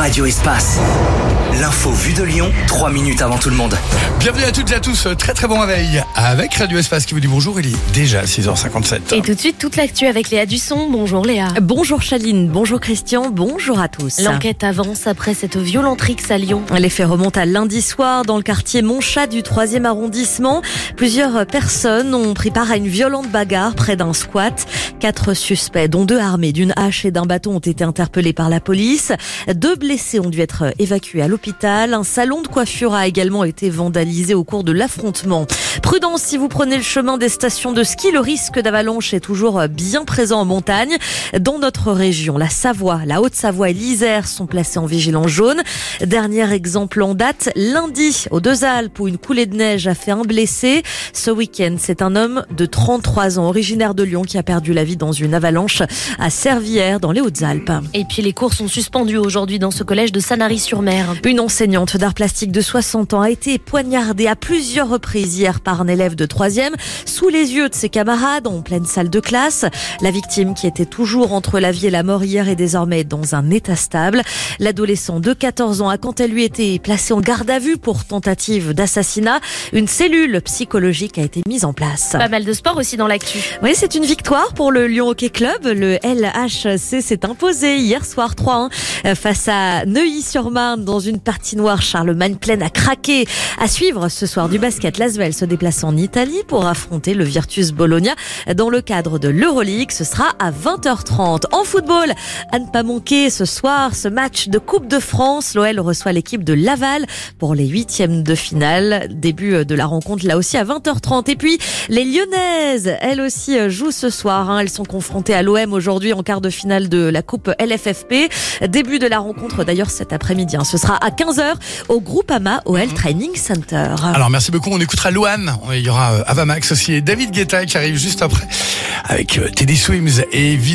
Radio Espace. L'info vue de Lyon, 3 minutes avant tout le monde. Bienvenue à toutes et à tous, très très bon réveil avec Radio Espace qui vous dit bonjour, il est déjà 6h57. Et tout de suite, toute l'actu avec Léa Dusson. Bonjour Léa. Bonjour Chaline, bonjour Christian, bonjour à tous. L'enquête avance après cette violente rixe à Lyon. Les faits remontent à lundi soir dans le quartier Montchat du 3e arrondissement. Plusieurs personnes ont pris part à une violente bagarre près d'un squat. 4 suspects, dont 2 armés d'une hache et d'un bâton, ont été interpellés par la police. 2 blessés ont dû être évacués à l'hôpital. Un salon de coiffure a également été vandalisé au cours de l'affrontement. Prudence si vous prenez le chemin des stations de ski, le risque d'avalanche est toujours bien présent en montagne. Dans notre région, la Savoie, la Haute-Savoie et l'Isère sont placés en vigilance jaune. Dernier exemple en date, lundi, aux Deux-Alpes, où une coulée de neige a fait un blessé. Ce week-end, c'est un homme de 33 ans, originaire de Lyon, qui a perdu la vie dans une avalanche à Servières, dans les Hautes-Alpes. Et puis les cours sont suspendus aujourd'hui dans ce collège de Sanary-sur-Mer. Une enseignante d'art plastique de 60 ans a été poignardée à plusieurs reprises hier par un élève de 3e, sous les yeux de ses camarades, en pleine salle de classe. La victime, qui était toujours entre la vie et la mort hier, est désormais dans un état stable. L'adolescent de 14 ans a quant à lui été placé en garde à vue pour tentative d'assassinat. Une cellule psychologique a été mise en place. Pas mal de sport aussi dans l'actu. Oui, c'est une victoire pour le Lyon Hockey Club. Le LHC s'est imposé hier soir 3-1 face à Neuilly-sur-Marne dans une patinoire Charlemagne-Plaine à craquer. À suivre ce soir du basket, l'Asvel se déplace en Italie pour affronter le Virtus Bologna dans le cadre de l'Euroleague. Ce sera à 20h30. En football, à ne pas manquer ce soir ce match de Coupe de France. L'OL reçoit l'équipe de Laval pour les 8e de finale. Début de la rencontre là aussi à 20h30. Et puis les Lyonnaises, elles aussi jouent ce soir. Elles sont confrontées à l'OM aujourd'hui en quart de finale de la Coupe LFFP. Début de la rencontre d'ailleurs cet après-midi. Ce sera à 15h au Groupama OL Training Center. Alors merci beaucoup, on écoutera Louane, il y aura Avamax aussi et David Guetta qui arrive juste après avec Teddy Swims et